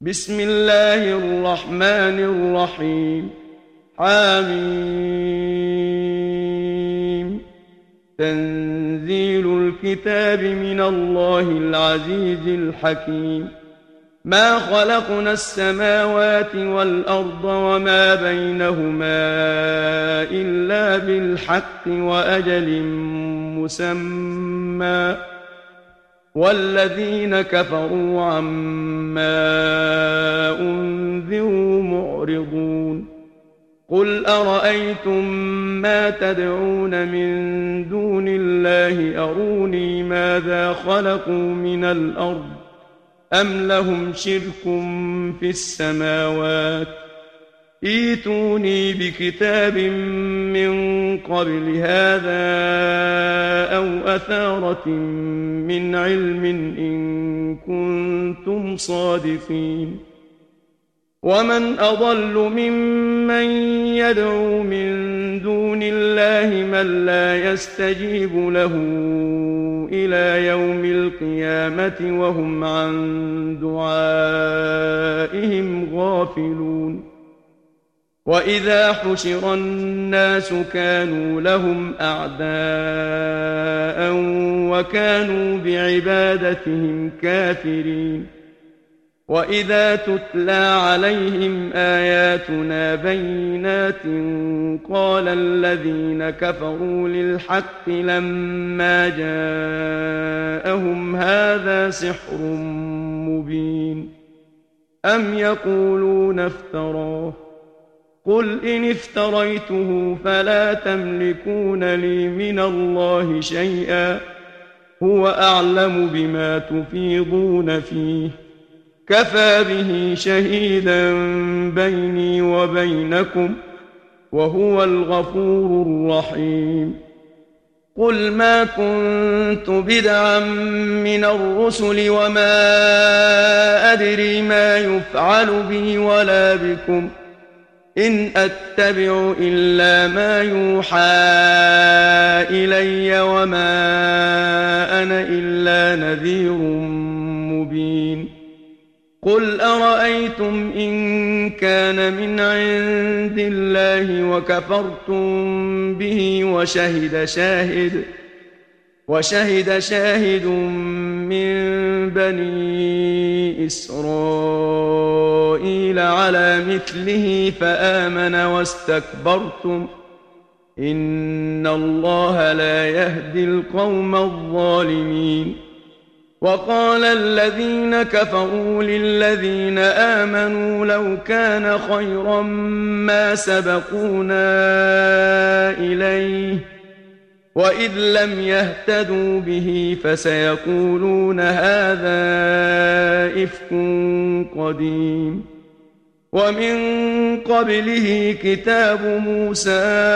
بسم الله الرحمن الرحيم. حميم. تنزيل الكتاب من الله العزيز الحكيم. ما خلقنا السماوات والأرض وما بينهما إلا بالحق وأجل مسمى، والذين كفروا عما أنذروا معرضون. قل أرأيتم ما تدعون من دون الله أروني ماذا خلقوا من الأرض أم لهم شرك في السماوات، ائتوني بكتاب من قبل هذا أو أثارة من علم إن كنتم صادقين. ومن أضل ممن يدعو من دون الله من لا يستجيب له إلى يوم القيامة وهم عن دعائهم غافلون. وإذا حشر الناس كانوا لهم أعداء وكانوا بعبادتهم كافرين. وإذا تتلى عليهم آياتنا بينات قال الذين كفروا للحق لما جاءهم هذا سحر مبين. أم يقولون افتراه، قل إن افتريته فلا تملكون لي من الله شيئا، هو أعلم بما تفيضون فيه، كفى به شهيدا بيني وبينكم وهو الغفور الرحيم. قل ما كنت بدعا من الرسل وما أدري ما يفعل بي ولا بكم، إن أتبع إلا ما يوحى إلي وما أنا إلا نذير مبين. قل أرأيتم إن كان من عند الله وكفرتم به وشهد شاهد من بني إسرائيل على مثله فآمن واستكبرتم، إن الله لا يهدي القوم الظالمين. وقال الذين كفروا للذين آمنوا لو كان خيرا ما سبقونا إليه، وإذ لم يهتدوا به فسيقولون هذا إفك قديم. ومن قبله كتاب موسى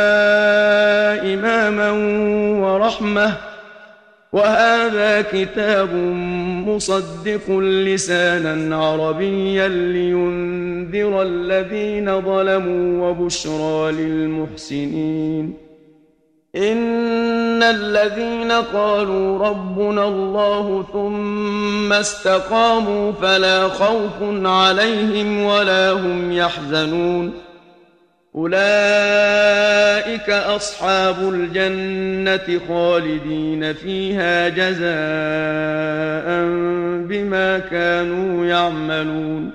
إماما ورحمة، وهذا كتاب مصدق لسانا عربيا لينذر الذين ظلموا وبشرى للمحسنين. إن الذين قالوا ربنا الله ثم استقاموا فلا خوف عليهم ولا هم يحزنون، أولئك أصحاب الجنة خالدين فيها جزاء بما كانوا يعملون.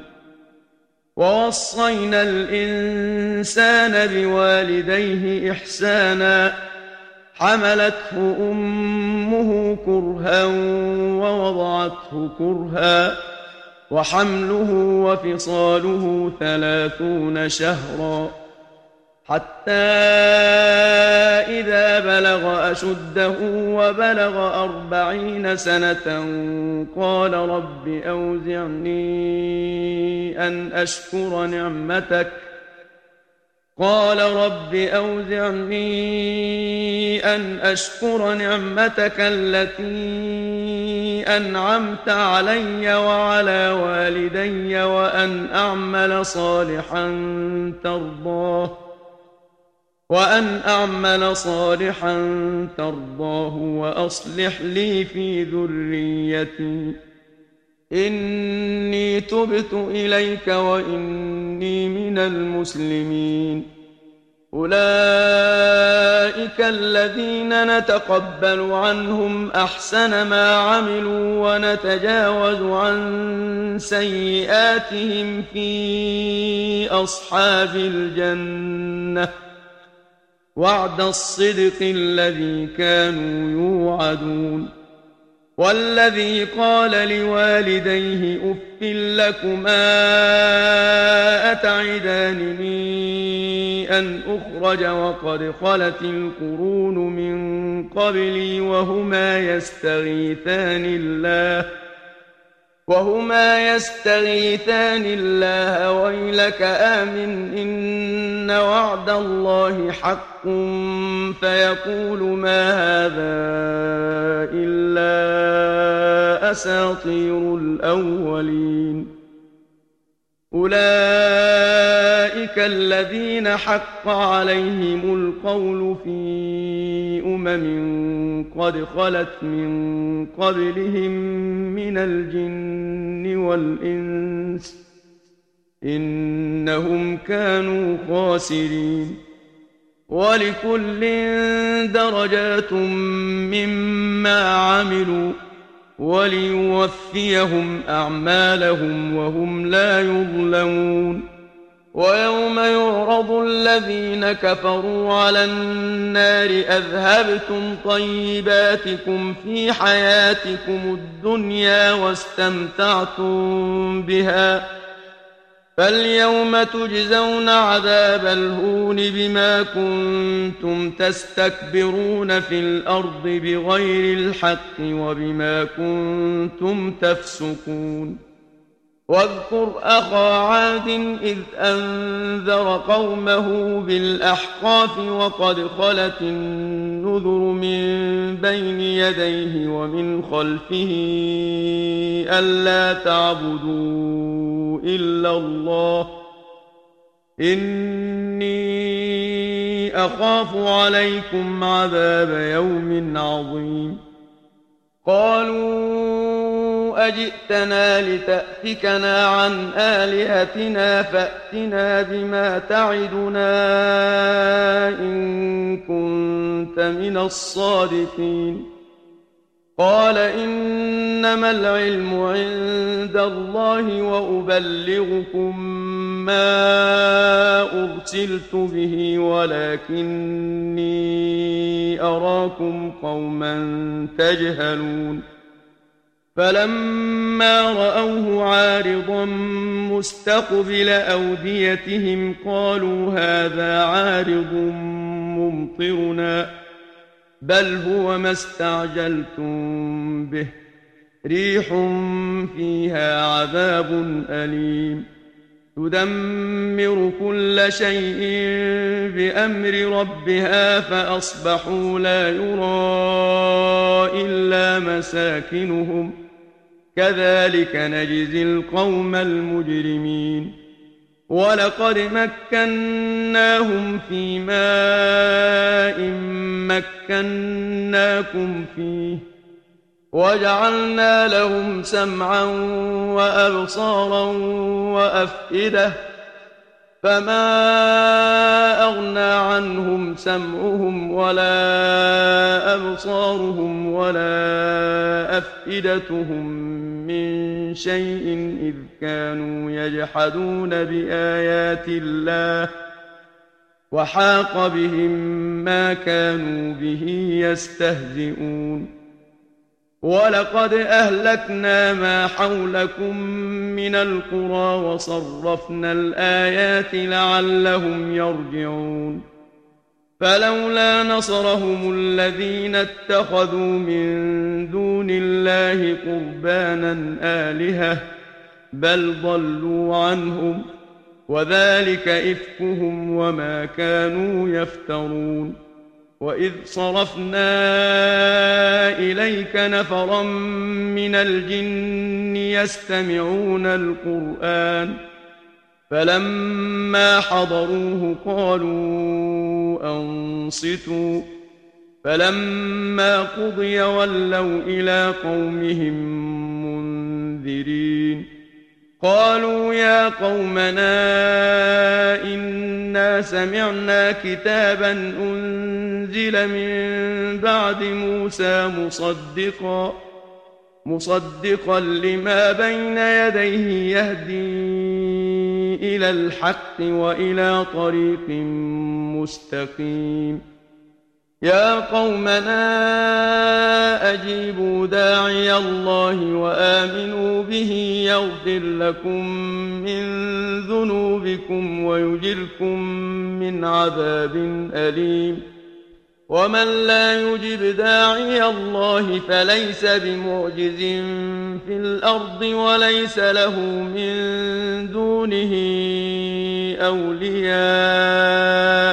ووصينا الإنسان بوالديه إحسانا، حملته أمه كرها ووضعته كرها، وحمله وفصاله 30 شهرا، حتى إذا بلغ أشده وبلغ 40 سنة قال رب أوزعني أن أشكر نعمتك التي أنعمت علي وعلى والدي وأن أعمل صالحا ترضاه وأصلح لي في ذريتي إني إني تبت إليك وإني من المسلمين. أولئك الذين نتقبل عنهم أحسن ما عملوا ونتجاوز عن سيئاتهم في أصحاب الجنة وعد الصدق الذي كانوا يوعدون. والذي قال لوالديه أف لكما أتعدانني أن أخرج وقد خلت القرون من قبلي وهما يستغيثان الله ويلك آمن إن وعد الله حق فيقول ما هذا إلا أساطير الأولين. أولئك الذين حق عليهم القول في قد خلت من قبلهم من الجن والإنس إنهم كانوا خاسرين. ولكل درجات مما عملوا وليوفيهم أعمالهم وهم لا يظلمون. ويوم يعرض الذين كفروا على النار أذهبتم طيباتكم في حياتكم الدنيا واستمتعتم بها فاليوم تجزون عذاب الهون بما كنتم تستكبرون في الأرض بغير الحق وبما كنتم تفسقون. واذكر أخا عاد إذ أنذر قومه بالأحقاف وقد خلت النذر من بين يديه ومن خلفه ألا تعبدوا إلا الله إني أخاف عليكم عذاب يوم عظيم. قالوا أجئتنا لتأفكنا عن آلهتنا فأتنا بما تعدنا إن كنت من الصادقين. قال إنما العلم عند الله وأبلغكم ما أرسلت به ولكني أراكم قوما تجهلون. فلما رأوه عارضا مستقبل أوديتهم قالوا هذا عارض ممطرنا بل هو ما استعجلتم به ريح فيها عذاب أليم تدمر كل شيء بأمر ربها فأصبحوا لا يرى إلا مساكنهم كذلك نجزي القوم المجرمين. ولقد مكناهم في ماء مكناكم فيه وجعلنا لهم سمعا وأبصارا وأفئدة فما أغنى عنهم سمعهم ولا أبصارهم ولا أفئدتهم من شيء إذ كانوا يجحدون بآيات الله وحاق بهم ما كانوا به يستهزئون. ولقد أهلكنا ما حولكم من القرى وصرفنا الآيات لعلهم يرجعون. فلولا نصرهم الذين اتخذوا من دون الله قربانا آلهة بل ضلوا عنهم وذلك إفكهم وما كانوا يفترون. وإذ صرفنا إليك نفرا من الجن يستمعون القرآن فلما حضروه قالوا أنصتوا فلما قضي ولوا إلى قومهم منذرين. قالوا يا قومنا إنا سمعنا كتابا أنزل من بعد موسى مصدقا لما بين يديه يهدي إلى الحق وإلى طريق مستقيم يا قومنا أجيبوا داعي الله وآمنوا به يغفر لكم من ذنوبكم ويجركم من عذاب أليم ومن لا يجب داعي الله فليس بمعجز في الأرض وليس له من دونه أولياء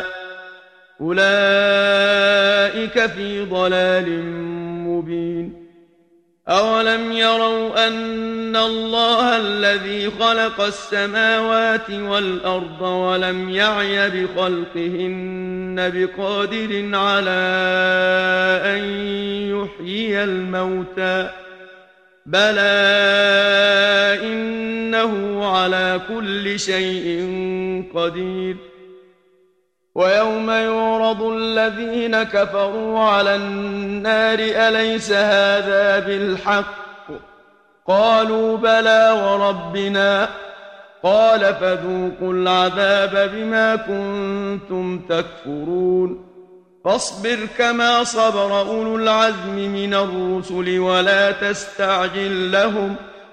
أولئك في ضلال مبين أولم يروا أن الله الذي خلق السماوات والأرض ولم يعي بخلقهن بقادر على أن يحيي الموتى بلى إنه على كل شيء قدير ويوم يعرض الذين كفروا على النار أليس هذا بالحق قالوا بلى وربنا قال فذوقوا العذاب بما كنتم تكفرون فاصبر كما صبر أولو العزم من الرسل ولا تستعجل لهم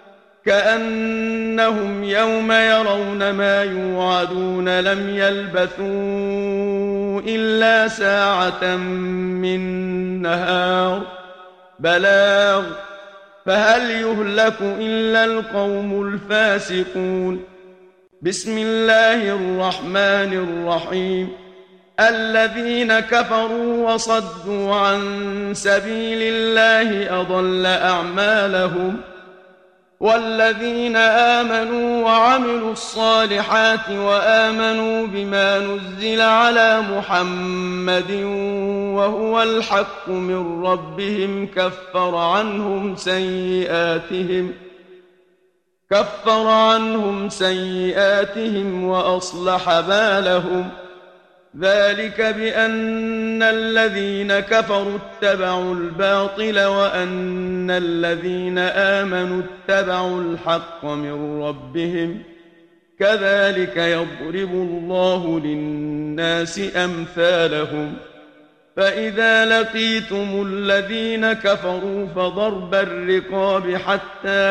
كأنهم يوم يرون ما يوعدون لم يلبثوا إلا ساعة من نهار بلاغ فهل يهلك إلا القوم الفاسقون بسم الله الرحمن الرحيم الذين كفروا وصدوا عن سبيل الله أضل أعمالهم والذين آمنوا وعملوا الصالحات وآمنوا بما نزل على محمد وهو الحق من ربهم كفر عنهم سيئاتهم وأصلح بالهم ذلك بأن الذين كفروا اتبعوا الباطل وأن الذين آمنوا اتبعوا الحق من ربهم كذلك يضرب الله للناس أمثالهم فإذا لقيتم الذين كفروا فضرب الرقاب حتى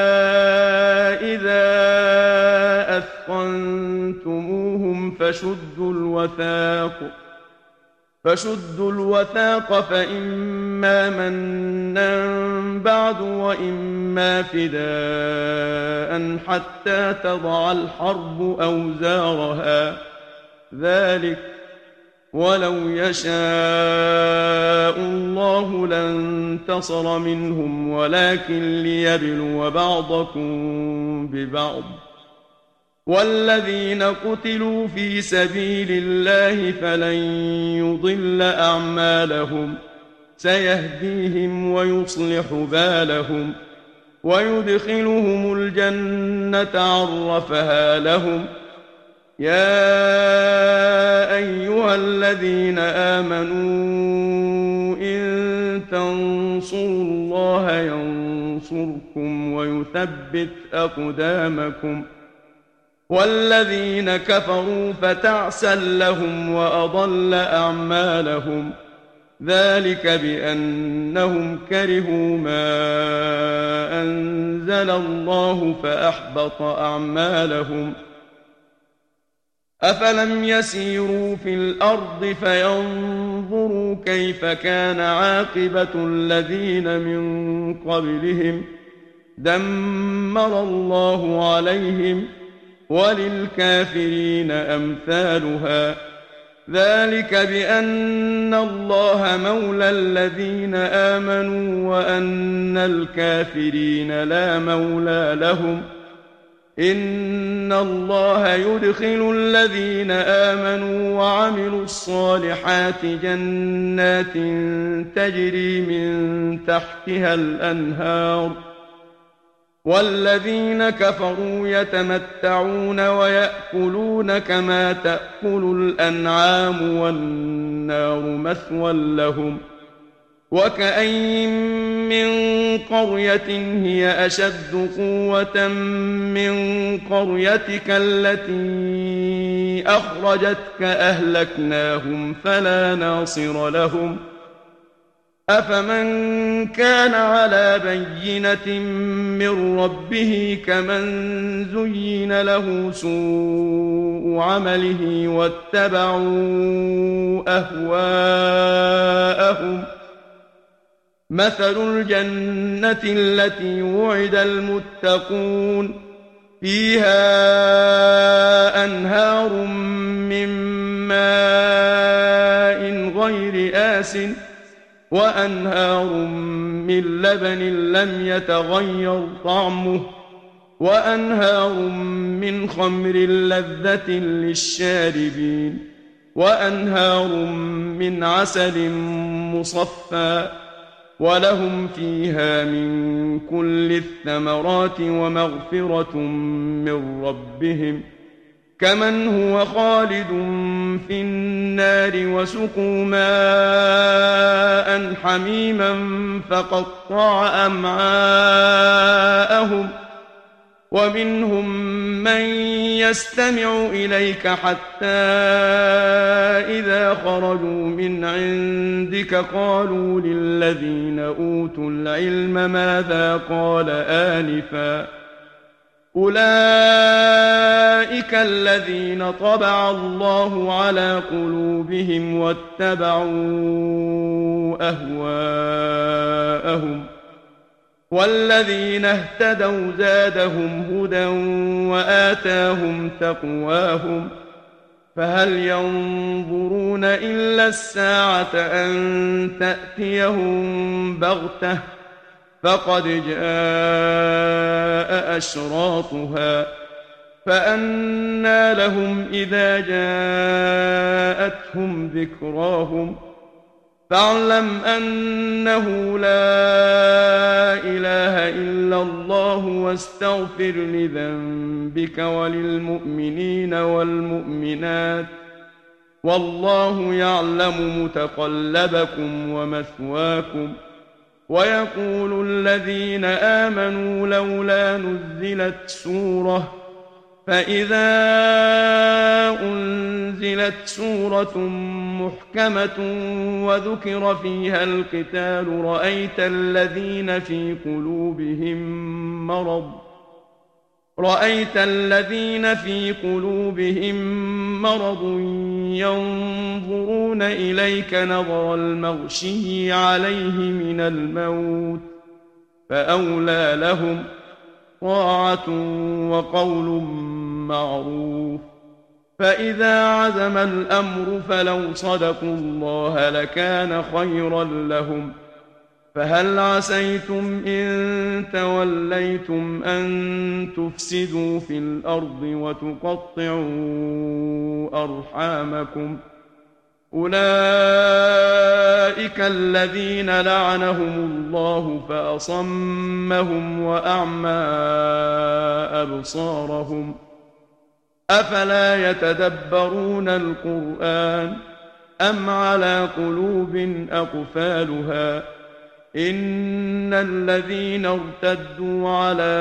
إذا أثخنتموهم فشدوا الوثاق فإما منا بعد وإما فداء حتى تضع الحرب أوزارها ذلك ولو يشاء الله لانتصر منهم ولكن ليبلو بعضكم ببعض والذين قتلوا في سبيل الله فلن يضل أعمالهم سيهديهم ويصلح بالهم ويدخلهم الجنة عرفها لهم يا أيها الذين آمنوا إن تنصروا الله ينصركم ويثبت أقدامكم والذين كفروا فتعسا لهم وأضل أعمالهم ذلك بأنهم كرهوا ما أنزل الله فأحبط أعمالهم أفلم يسيروا في الأرض فينظروا كيف كان عاقبة الذين من قبلهم دمر الله عليهم وللكافرين أمثالها ذلك بأن الله مولى الذين آمنوا وأن الكافرين لا مولى لهم إن الله يدخل الذين آمنوا وعملوا الصالحات جنات تجري من تحتها الأنهار والذين كفروا يتمتعون ويأكلون كما تأكل الأنعام والنار مثوى لهم وكأين من قرية هي أشد قوة من قريتك التي أخرجتك أهلكناهم فلا ناصر لهم أفمن كان على بينة من ربه كمن زين له سوء عمله واتبعوا أهواءهم مثل الجنة التي وعد المتقون فيها أنهار من ماء غير آسن وأنهار من لبن لم يتغير طعمه وأنهار من خمر لذة للشاربين وأنهار من عسل مصفى ولهم فيها من كل الثمرات ومغفرة من ربهم كمن هو خالد في النار وسقوا ماء حميما فقطع أمعاءهم ومنهم من يستمع إليك حتى إذا خرجوا من عندك قالوا للذين أوتوا العلم ماذا قال آنفا أولئك الذين طبع الله على قلوبهم واتبعوا أهواءهم والذين اهتدوا زادهم هدى وآتاهم تقواهم فهل ينظرون إلا الساعة أن تأتيهم بغتة فقد جاء أشراطها فأنى لهم إذا جاءتهم ذكراهم فاعلم أنه لا إله إلا الله واستغفر لذنبك وللمؤمنين والمؤمنات والله يعلم متقلبكم ومثواكم ويقول الذين آمنوا لولا نزلت سورة فإذا أنزلت سورة محكمة وذكر فيها القتال رأيت الذين في قلوبهم مرض ينظرون إليك نظر المغشي عليه من الموت فأولى لهم طاعة وقول معروف فإذا عزم الأمر فلو صدقوا الله لكان خيرا لهم فهل عسيتم إن توليتم أن تفسدوا في الأرض وتقطعوا أرحامكم أولئك الذين لعنهم الله فأصمهم وأعمى أبصارهم أفلا يتدبرون القرآن أم على قلوب أقفالها إن الذين ارتدوا على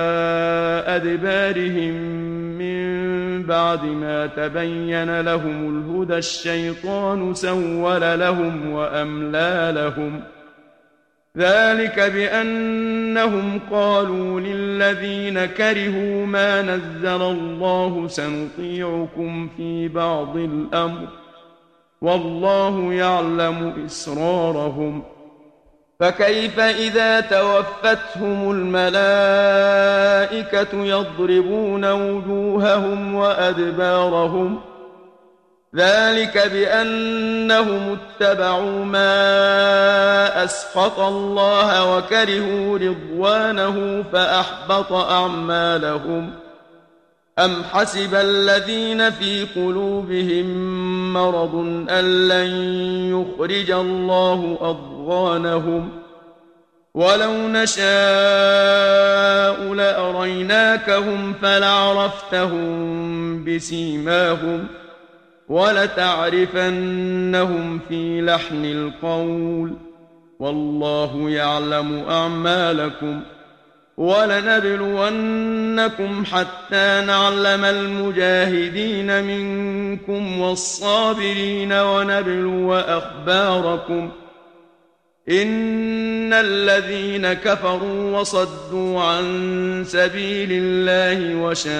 أدبارهم من بعد ما تبين لهم الهدى الشيطان سول لهم وأملى لهم ذلك بأنهم قالوا للذين كرهوا ما نزل الله سنطيعكم في بعض الأمر والله يعلم إسرارهم فكيف إذا توفتهم الملائكة يضربون وجوههم وأدبارهم ذلك بأنهم اتبعوا ما أسخط الله وكرهوا رضوانه فأحبط أعمالهم أم حسب الذين في قلوبهم مرض أن لن يخرج الله أضغانهم ولو نشاء لأريناكهم فلعرفتهم بسيماهم ولتعرفنهم في لحن القول والله يعلم أعمالكم ولنبلونكم حتى نعلم المجاهدين منكم والصابرين ونبلو أخباركم إن الذين كفروا وصدوا عن سبيل الله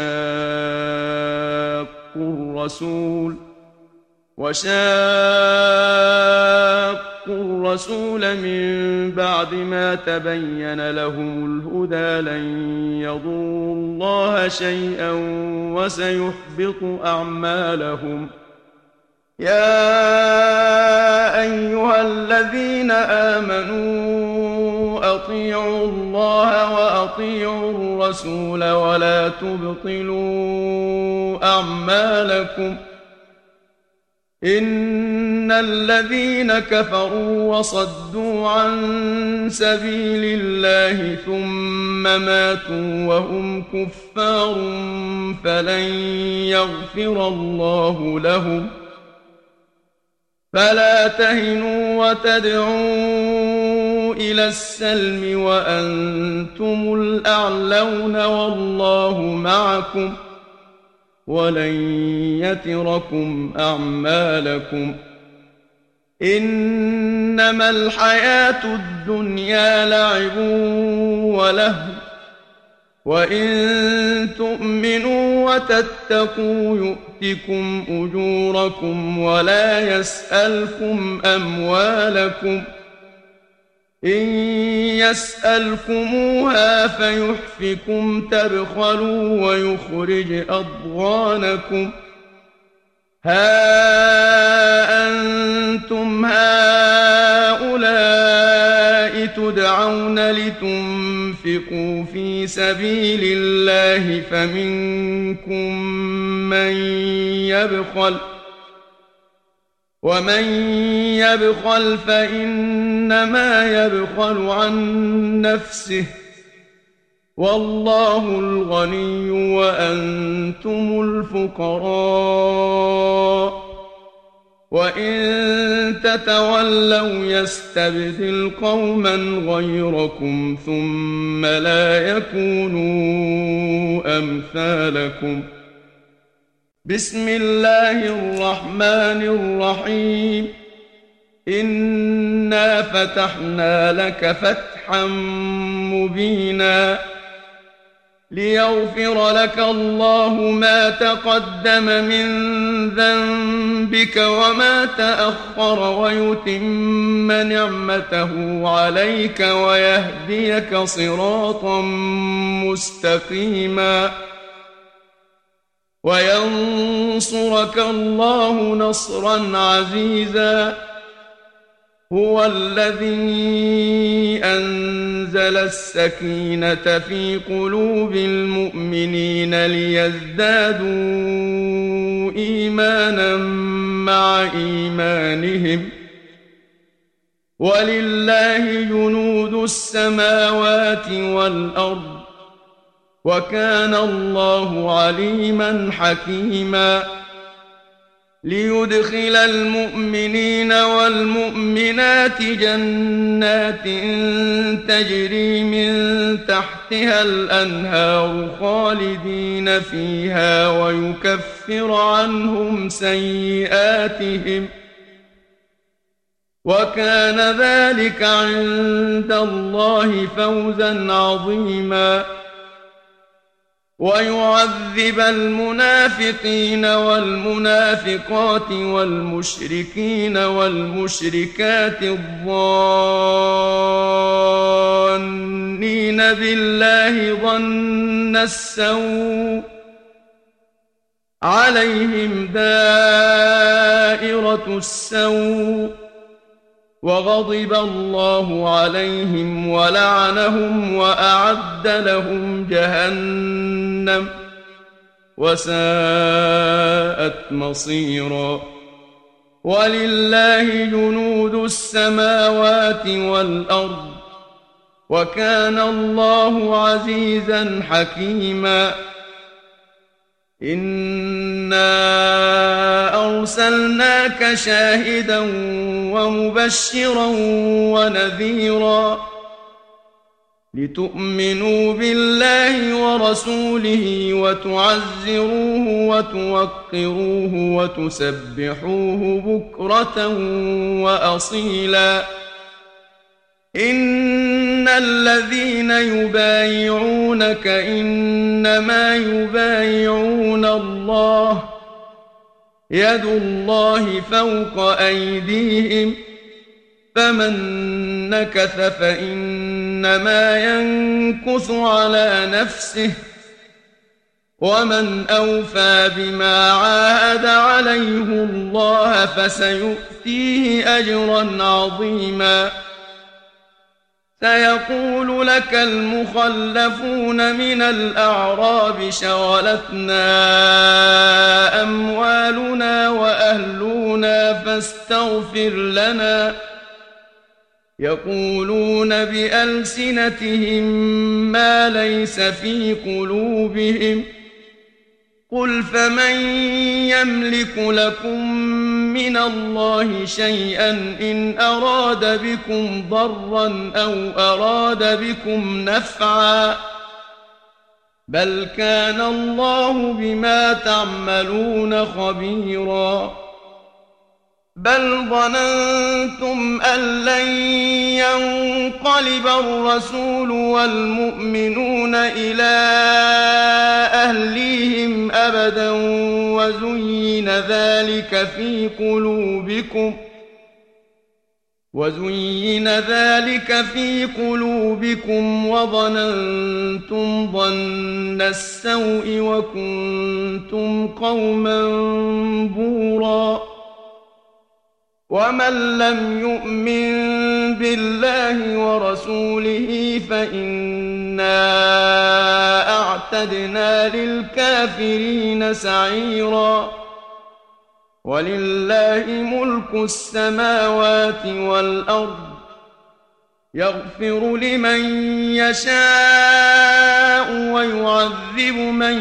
وشاقوا الرسول من بعد ما تبين لهم الهدى لن يضروا الله شيئا وسيحبط أعمالهم يا أيها الذين آمنوا أطيعوا الله وأطيعوا الرسول ولا تبطلوا أعمالكم إن الذين كفروا وصدوا عن سبيل الله ثم ماتوا وهم كفار فلن يغفر الله لهم فلا تهنوا وتدعوا إلى السلم وأنتم الأعلون والله معكم ولن يتركم أعمالكم إنما الحياة الدنيا لعب ولهو وإن تؤمنوا وتتقوا يؤتكم أجوركم ولا يسألكم أموالكم إن يسألكموها فيحفكم تبخلوا ويخرج أضغانكم ها أنتم هؤلاء تدعون لتنفقوا في سبيل الله فمنكم من يبخل ومن يبخل فإنما يبخل عن نفسه والله الغني وأنتم الفقراء وإن تتولوا يستبدل قوما غيركم ثم لا يكونوا أمثالكم بسم الله الرحمن الرحيم إنا فتحنا لك فتحا مبينا ليغفر لك الله ما تقدم من ذنبك وما تأخر ويتم نعمته عليك ويهديك صراطا مستقيما وينصرك الله نصرا عزيزا هو الذي أنزل السكينة في قلوب المؤمنين ليزدادوا إيمانا مع إيمانهم ولله جنود السماوات والأرض وكان الله عليما حكيما ليدخل المؤمنين والمؤمنات جنات تجري من تحتها الأنهار خالدين فيها ويكفر عنهم سيئاتهم وكان ذلك عند الله فوزا عظيما ويعذب المنافقين والمنافقات والمشركين والمشركات الظانين بالله ظن السوء عليهم دائرة السوء وغضب الله عليهم ولعنهم وأعد لهم جهنم وساءت مصيرا ولله جنود السماوات والأرض وكان الله عزيزا حكيما إنا أرسلناك شاهدا ومبشرا ونذيرا لتؤمنوا بالله ورسوله وتعزروه وتوقروه وتسبحوه بكرة وأصيلا إن الذين يبايعونك إنما يبايعون الله يد الله فوق أيديهم فمن نكث فإنما ينكث على نفسه ومن أوفى بما عاهد عليه الله فسيؤتيه أجرا عظيما سيقول لك المخلفون من الأعراب شغلتنا أموالنا وأهلنا فاستغفر لنا يقولون بألسنتهم ما ليس في قلوبهم قل فمن يملك لكم من الله شيئا إن أراد بكم ضرا أو أراد بكم نفعا بل كان الله بما تعملون خبيرا بل ظننتم أن لن ينقلب الرسول والمؤمنون إلى أهليهم أبدا وزين ذلك في قلوبكم وظننتم ظن السوء وكنتم قوما بورا ومن لم يؤمن بالله ورسوله فإنا أعتدنا للكافرين سعيرا ولله ملك السماوات والأرض يغفر لمن يشاء ويعذب من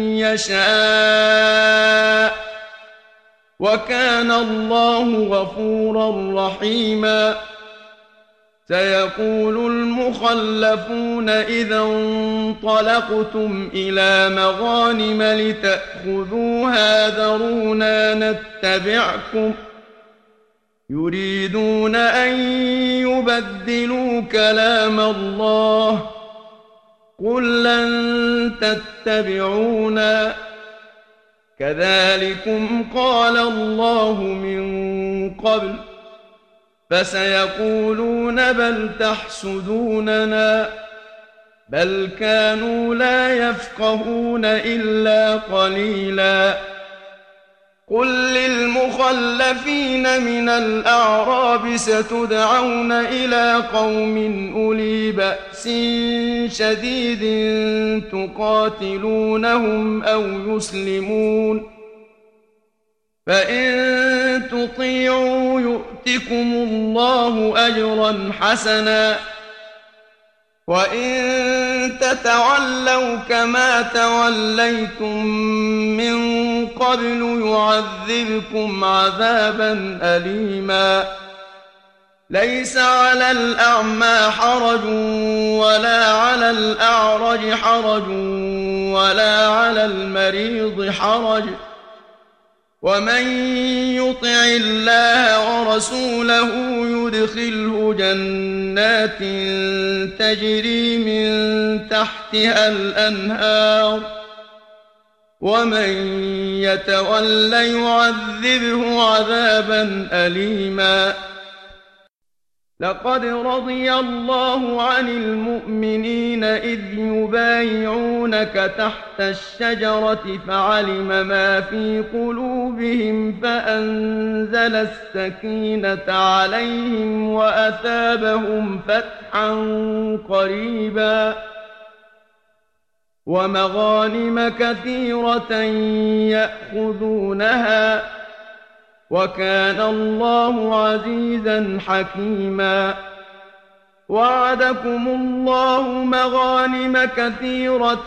يشاء وكان الله غفورا رحيما سيقول المخلفون إذا انطلقتم إلى مغانم لتأخذوها ذرونا نتبعكم يريدون أن يبدلوا كلام الله قل لن تتبعونا كذلكم قال الله من قبل فسيقولون بل تحسدوننا بل كانوا لا يفقهون إلا قليلا قل للمخلفين من الأعراب ستدعون إلى قوم أولي بأس شديد تقاتلونهم أو يسلمون فإن تطيعوا يؤتكم الله أجرا حسنا وإن تتولوا كما توليتم من قبل يعذبكم عذابا أليما ليس على الأعمى حرج ولا على الأعرج حرج ولا على المريض حرج ومن يطع الله ورسوله يدخله جنات تجري من تحتها الأنهار ومن يتول يعذبه عذابا أليما لقد رضي الله عن المؤمنين إذ يبايعونك تحت الشجرة فعلم ما في قلوبهم فأنزل السكينة عليهم وأثابهم فتحا قريبا ومغانم كثيرة يأخذونها وكان الله عزيزا حكيما وعدكم الله مغانم كثيرة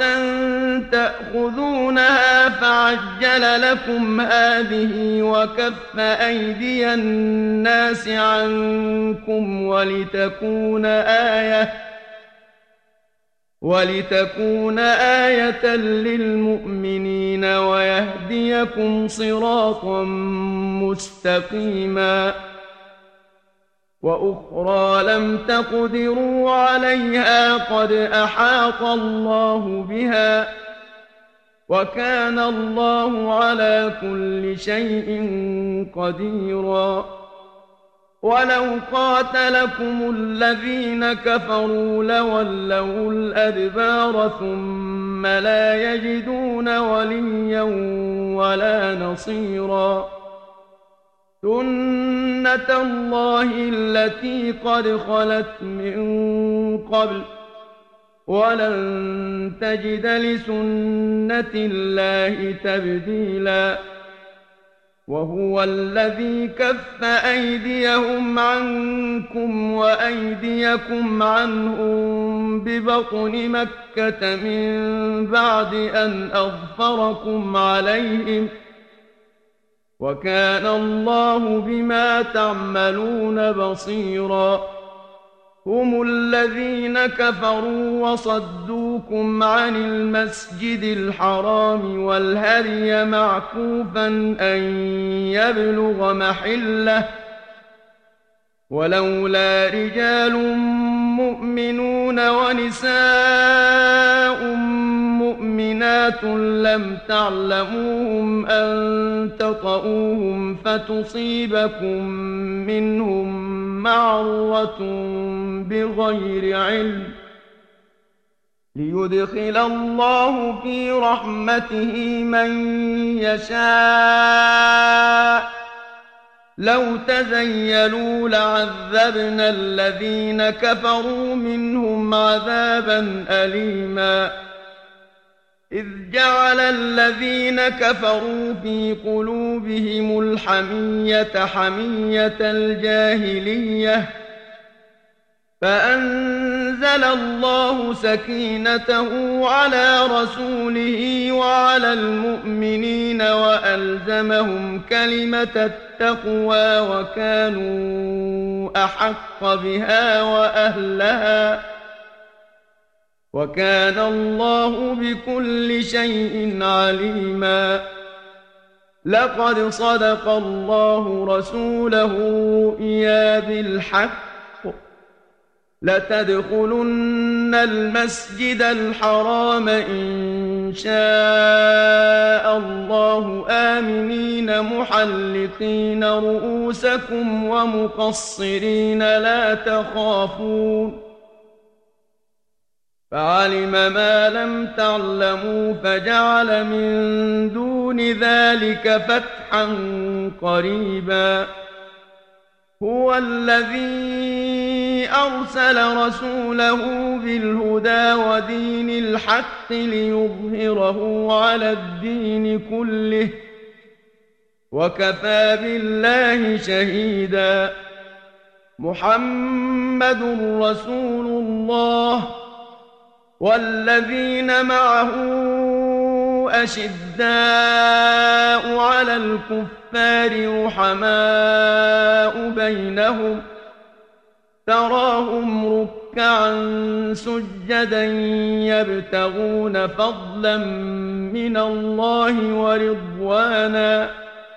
تأخذونها فعجل لكم هذه وكف أيدي الناس عنكم ولتكون آية للمؤمنين ويهديكم صراطا مستقيما وأخرى لم تقدروا عليها قد أحاط الله بها وكان الله على كل شيء قديرا ولو قاتلكم الذين كفروا لولوا الأدبار ثم لا يجدون وليا ولا نصيرا سنة الله التي قد خلت من قبل ولن تجد لسنة الله تبديلا وهو الذي كف أيديهم عنكم وأيديكم عنهم ببطن مكة من بعد أن أظفركم عليهم وكان الله بما تعملون بصيرا هم الذين كفروا وصدوكم عن المسجد الحرام والهدي معكوفا أن يبلغ محله ولولا رجال مؤمنون ونساء مؤمنات لم تعلموهم أن تطؤوهم فتصيبكم منهم معرة بغير علم ليدخل الله في رحمته من يشاء لو تزيلوا لعذبنا الذين كفروا منهم عذابا أليما إذ جعل الذين كفروا في قلوبهم الحمية حمية الجاهلية فأنزل الله سكينته على رسوله وعلى المؤمنين وألزمهم كلمة التقوى وكانوا أحق بها وأهلها وكان الله بكل شيء عليما لقد صدق الله رسوله الرؤيا بالحق لتدخلن المسجد الحرام إن شاء الله آمنين محلقين رؤوسكم ومقصرين لا تخافون فعلم ما لم تعلموا فجعل من دون ذلك فتحا قريبا هو الذي أرسل رسوله بالهدى ودين الحق ليظهره على الدين كله وكفى بالله شهيدا محمد رسول الله والذين معه أشداء على الكفار رحماء بينهم تراهم ركعا سجدا يبتغون فضلا من الله ورضوانا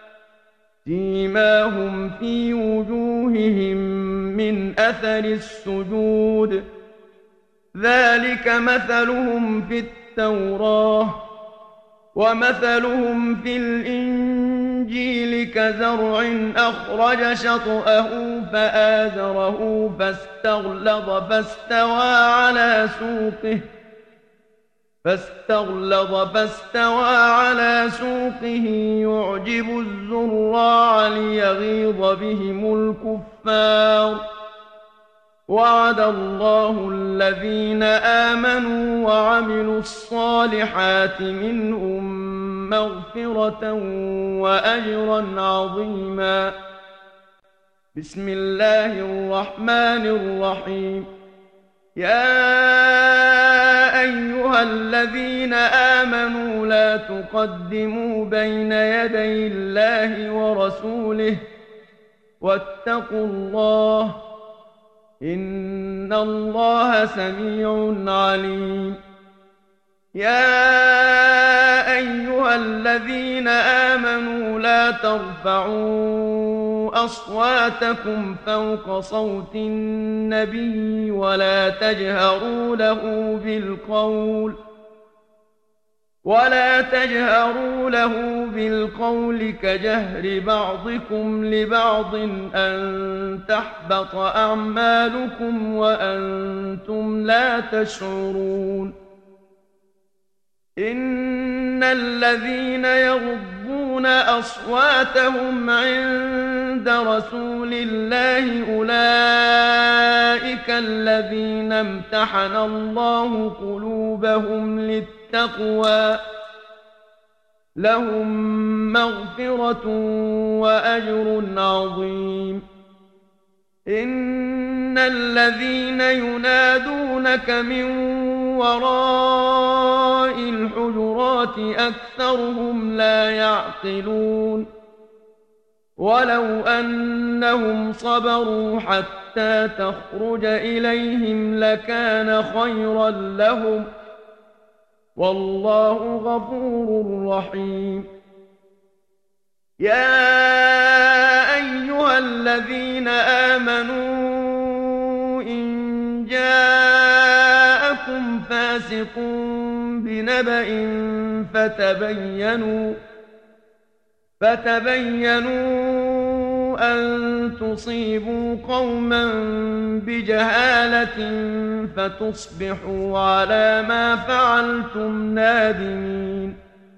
سيماهم في وجوههم من أثر السجود ذلك مثلهم في التوراة ومثلهم في الإنجيل كزرع أخرج شطأه فآزره فاستغلظ فاستوى على سوقه يعجب الزراع ليغيظ بهم الكفار وعد الله الذين آمنوا وعملوا الصالحات منهم مغفرة وأجرا عظيما بسم الله الرحمن الرحيم يا أيها الذين آمنوا لا تقدموا بين يدي الله ورسوله واتقوا الله إن الله سميع عليم. يا أيها الذين آمنوا لا ترفعوا أصواتكم فوق صوت النبي ولا تجهروا له بالقول كجهر بعضكم لبعض أن تحبط أعمالكم وأنتم لا تشعرون. إن الذين يغضون أصواتهم عند رسول الله أولئك الذين امتحن الله قلوبهم للتقوى لهم مغفرة وأجر عظيم. إن الذين ينادونك من وراء الحجرات أكثرهم لا يعقلون. ولو أنهم صبروا حتى تخرج إليهم لكان خيرا لهم والله غفور رحيم. يا أيها الذين آمنوا إن جاءكم فاسق بنبأ فتبينوا أن تصيبوا قوما بجهالة فتصبحوا على ما فعلتم نادمين.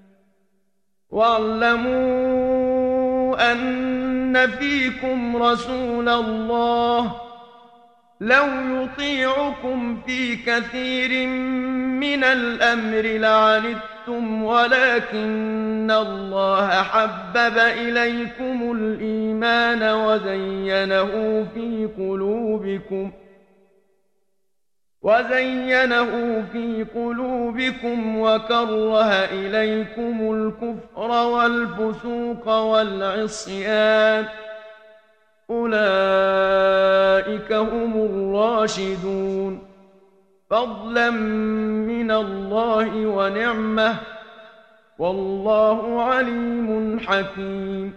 واعلموا أن فيكم رسول الله لو يطيعكم في كثير من الأمر لعنتم ولكن الله حبب إليكم الإيمان وزينه في قلوبكم وكره إليكم الكفر والفسوق والعصيان أولئك هم الراشدون فضلا من الله ونعمة والله عليم حكيم.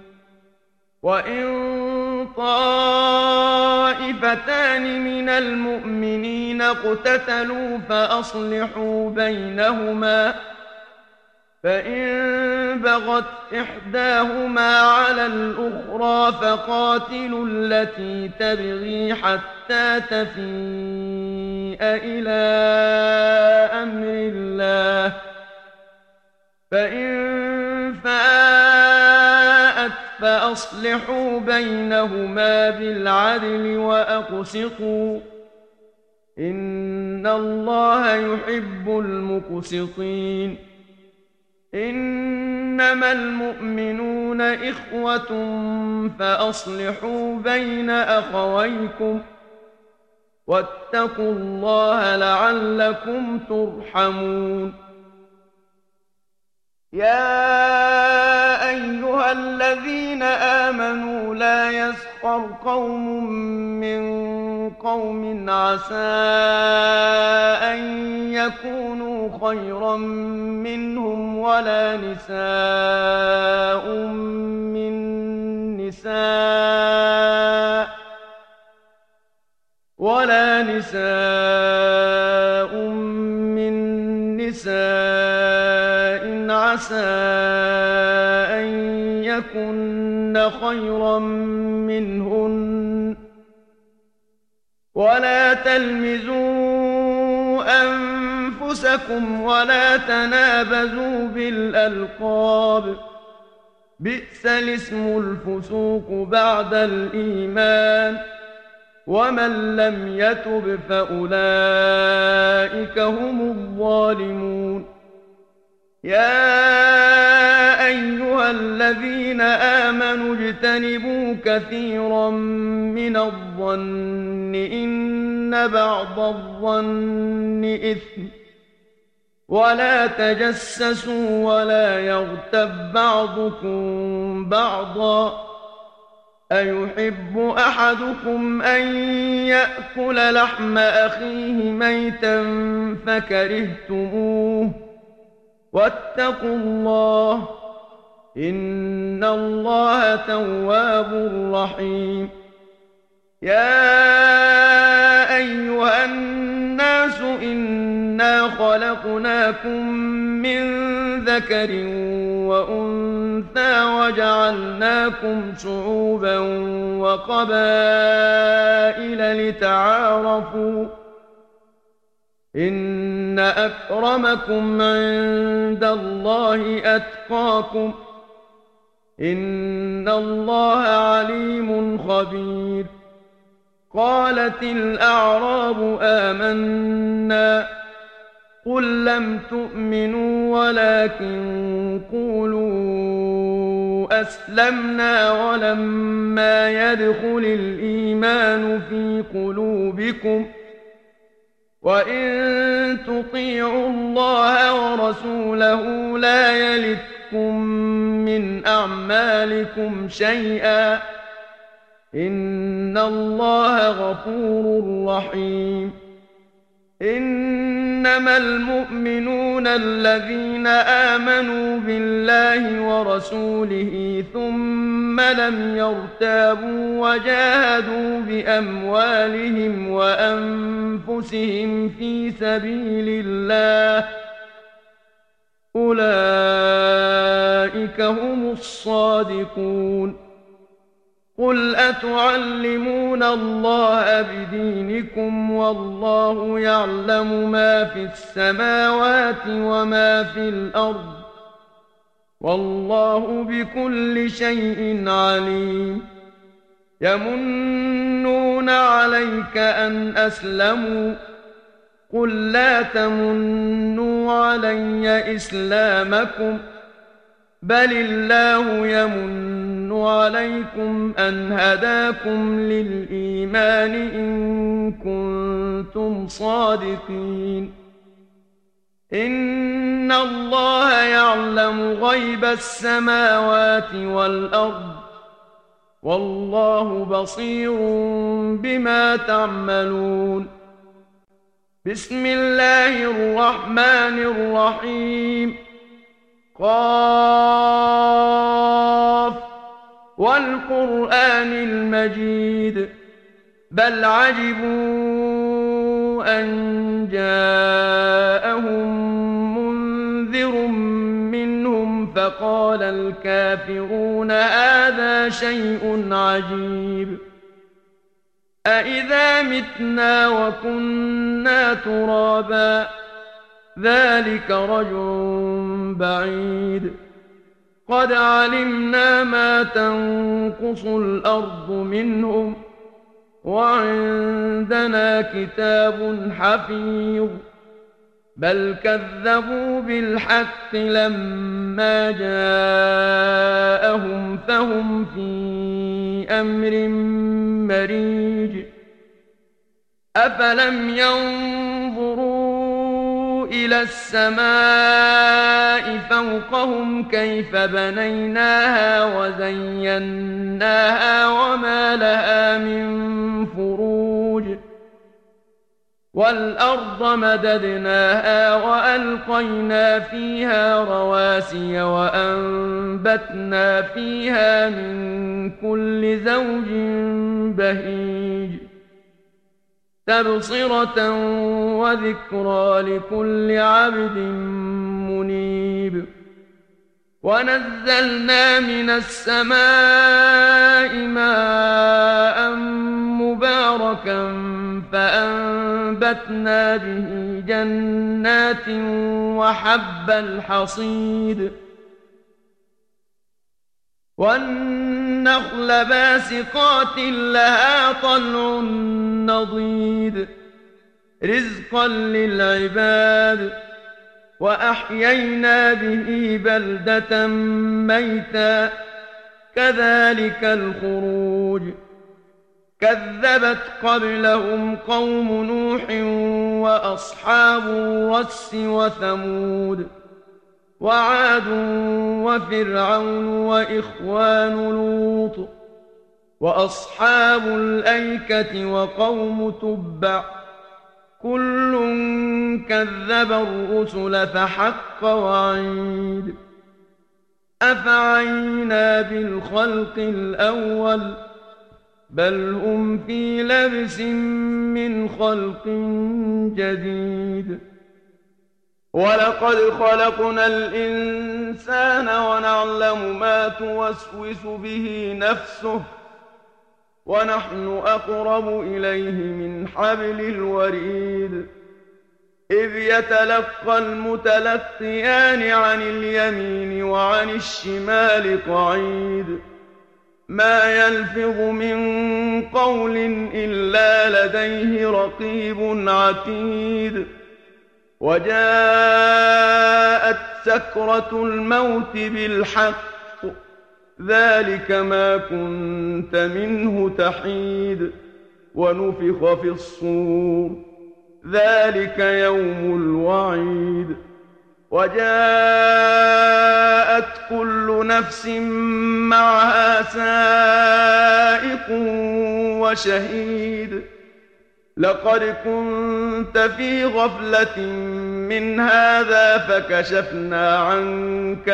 وإن طائفتان من المؤمنين اقتتلوا فأصلحوا بينهما فإن بغت إحداهما على الأخرى فقاتلوا التي تبغي حتى تفيء إلى أمر الله فإن فاءت فأصلحوا بينهما بالعدل وأقسطوا إن الله يحب المقسطين. إنما المؤمنون إخوة فأصلحوا بين أخويكم واتقوا الله لعلكم ترحمون. يا أيها الذين آمنوا لا يسخر قوم من قوم عسى أن يكونوا خيرا منهم ولا نساء من نساء عسى أن يكن خيرا منهن ولا تلمزوا أنفسكم ولا تنابزوا بالألقاب بئس الاسم الفسوق بعد الإيمان ومن لم يتب فأولئك هم الظالمون. يا أيها الذين آمنوا اجتنبوا كثيرا من الظن إن إن بعض الظن إثم ولا تجسسوا ولا يغتب بعضكم بعضا أيحب أحدكم أن يأكل لحم أخيه ميتا فكرهتموه واتقوا الله إن الله تواب رحيم يا أيها الناس إنا خلقناكم من ذكر وأنثى وجعلناكم شعوبا وقبائل لتعارفوا إن أكرمكم عند الله أتقاكم إن الله عليم خبير قالت الأعراب آمنا قل لم تؤمنوا ولكن قولوا أسلمنا ولما يدخل الإيمان في قلوبكم وإن تطيعوا الله ورسوله لا يلتكم من أعمالكم شيئا إن الله غفور رحيم إنما المؤمنون الذين آمنوا بالله ورسوله ثم لم يرتابوا وجاهدوا بأموالهم وأنفسهم في سبيل الله أولئك هم الصادقون قل أتعلمون الله بدينكم والله يعلم ما في السماوات وما في الأرض والله بكل شيء عليم يمنون عليك أن أسلموا قل لا تمنوا علي إسلامكم بل الله يمن عليكم أن هداكم للإيمان إن كنتم صادقين إن الله يعلم غيب السماوات والأرض والله بصير بما تعملون بسم الله الرحمن الرحيم قاف والقرآن المجيد بل عجبوا أن جاءهم منذر منهم فقال الكافرون هذا شيء عجيب أإذا متنا وكنا ترابا ذلك رجع بعيد قد علمنا ما تنقص الأرض منهم وعندنا كتاب حفيظ بل كذبوا بالحق لما جاءهم فهم في أمر مريج أفلم ينظروا إلى السماء فوقهم كيف بنيناها وزيناها وما لها من فروج والأرض مددناها وألقينا فيها رواسي وأنبتنا فيها من كل زوج بهيج تبصرة وذكرى لكل عبد منيب ونزلنا من السماء ماء مباركا فأنبتنا به جنات وحب الحصيد والنخل باسقات لها طلع نضيد رزقا للعباد وأحيينا به بلدة ميتا كذلك الخروج كذبت قبلهم قوم نوح وأصحاب الرس وثمود وعاد وفرعون وإخوان لوط وأصحاب الأيكة وقوم تبع كل كذب الرسل فحق وعيد أفعينا بالخلق الأول بل هم في لبس من خلق جديد ولقد خلقنا الإنسان ونعلم ما توسوس به نفسه ونحن أقرب إليه من حبل الوريد إذ يتلقى المتلقيان عن اليمين وعن الشمال قعيد ما يلفظ من قول إلا لديه رقيب عتيد وجاءت سكرة الموت بالحق ذلك ما كنت منه تحيد ونفخ في الصور ذلك يوم الوعيد وجاءت كل نفس معها سائق وشهيد لقد كنت في غفلة من هذا فكشفنا عنك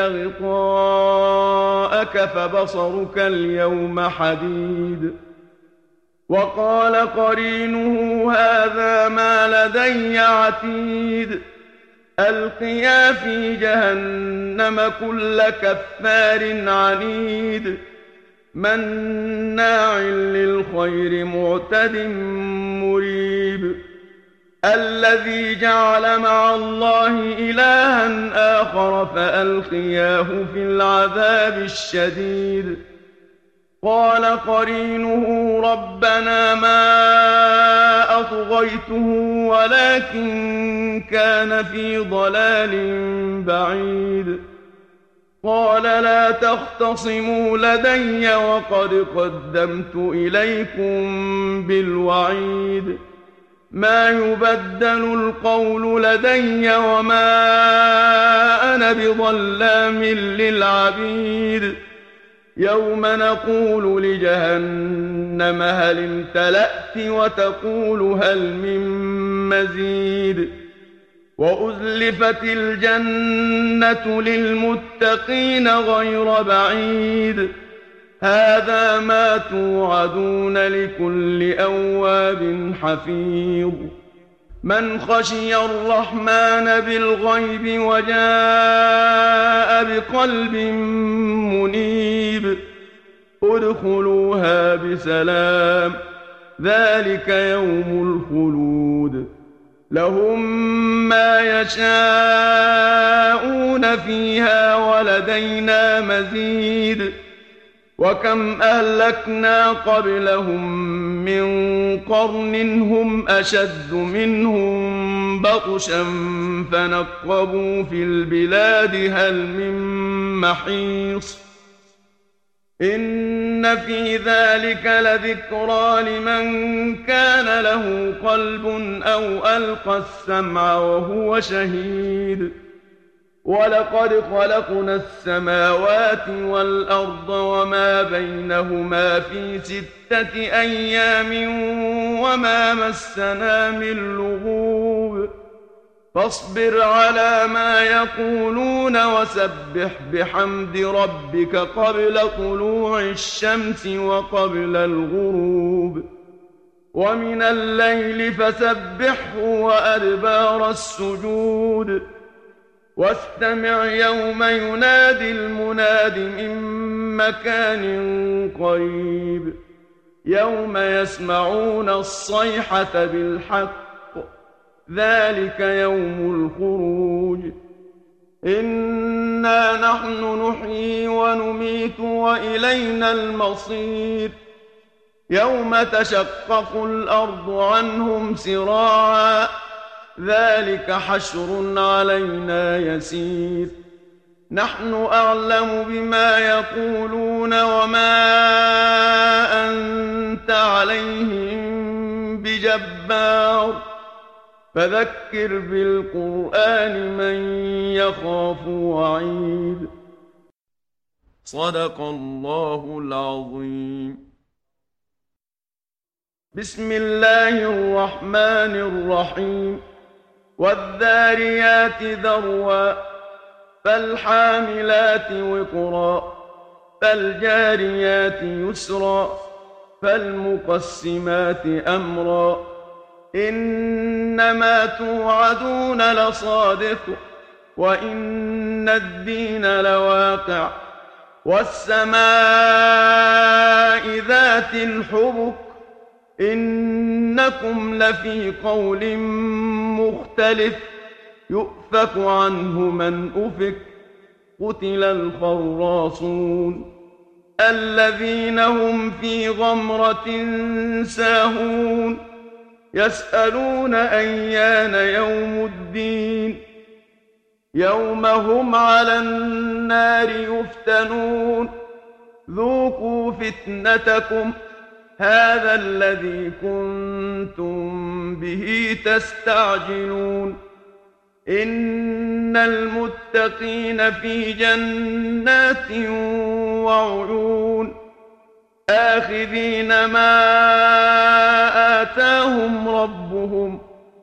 غطاءك فبصرك اليوم حديد وقال قرينه هذا ما لدي عتيد ألقيا في جهنم كل كفار عنيد مناع للخير معتد مريب الذي جعل مع الله إلها آخر فألقياه في العذاب الشديد قال قرينه ربنا ما أطغيته ولكن كان في ضلال بعيد قال لا تختصموا لدي وقد قدمت إليكم بالوعيد ما يبدل القول لدي وما أنا بظلام للعبيد يوم نقول لجهنم هل امتلأت وتقول هل من مزيد وأزلفت الجنة للمتقين غير بعيد هذا ما توعدون لكل أواب حفيظ من خشي الرحمن بالغيب وجاء بقلب منيب ادخلوها بسلام ذلك يوم الخلود لهم ما يشاءون فيها ولدينا مزيد وكم أهلكنا قبلهم من قرن هم أشد منهم بطشا فنقبوا في البلاد هل من محيص إن في ذلك لذكرى لمن كان له قلب أو ألقى السمع وهو شهيد ولقد خلقنا السماوات والأرض وما بينهما في 6 أيام وما مسنا من لغوب فاصبر على ما يقولون وسبح بحمد ربك قبل طلوع الشمس وقبل الغروب ومن الليل فسبحه وأدبار السجود واستمع يوم ينادي المناد من مكان قريب يوم يسمعون الصيحة بالحق ذلك يوم الخروج إنا نحن نحيي ونميت وإلينا المصير يوم تشقق الأرض عنهم سراعا ذلك حشر علينا يسير نحن أعلم بما يقولون وما أنت أنت عليهم بجبار فذكر بالقرآن من يخاف وعيد. صدق الله العظيم. بسم الله الرحمن الرحيم. والذاريات ذروا فالحاملات وقرا فالجاريات يسرا فالمقسمات أمرا إنما توعدون لصادق وإن الدين لواقع والسماء ذات الحبك إنكم لفي قول مختلف يؤفك عنه من أفك قتل الخراصون الذين هم في غمرة ساهون يسألون أيان يوم الدين يوم هم على النار يفتنون ذوقوا فتنتكم هذا الذي كنتم به تستعجلون إن المتقين في جنات وعيون آخذين ما آتاهم ربهم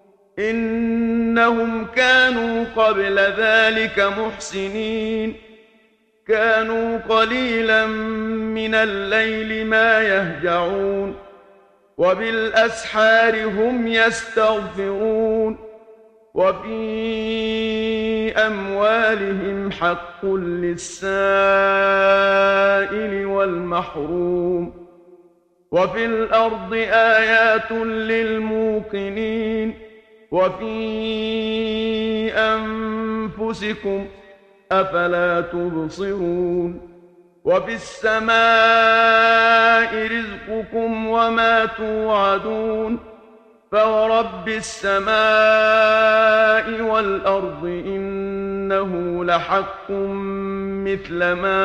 إنهم كانوا قبل ذلك محسنين كانوا قليلا من الليل ما يهجعون وبالأسحار هم يستغفرون وفي أموالهم حق للسائل والمحروم وفي الأرض آيات للموقنين وفي أنفسكم أفلا تبصرون وفي السماء رزقكم وما توعدون فورب السماء والأرض إنه لحق مثل ما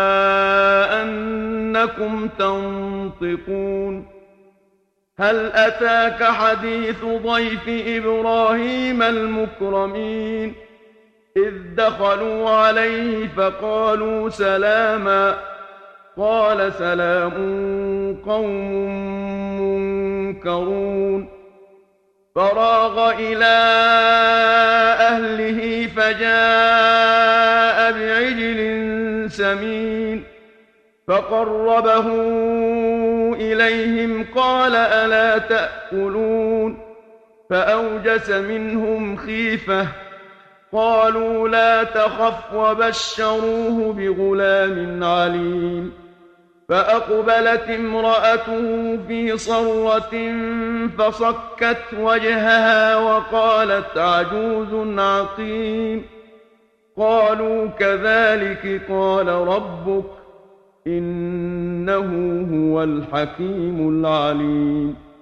أنكم تنطقون هل أتاك حديث ضيف إبراهيم المكرمين إذ دخلوا عليه فقالوا سلاما قال سلام قوم منكرون فراغ إلى أهله فجاء بعجل سمين فقربه إليهم قال ألا تأكلون فأوجس منهم خيفة قالوا لا تخف وبشروه بغلام عليم فأقبلت امرأته في صرة فصكت وجهها وقالت عجوز عقيم قالوا كذلك قال ربك إنه هو الحكيم العليم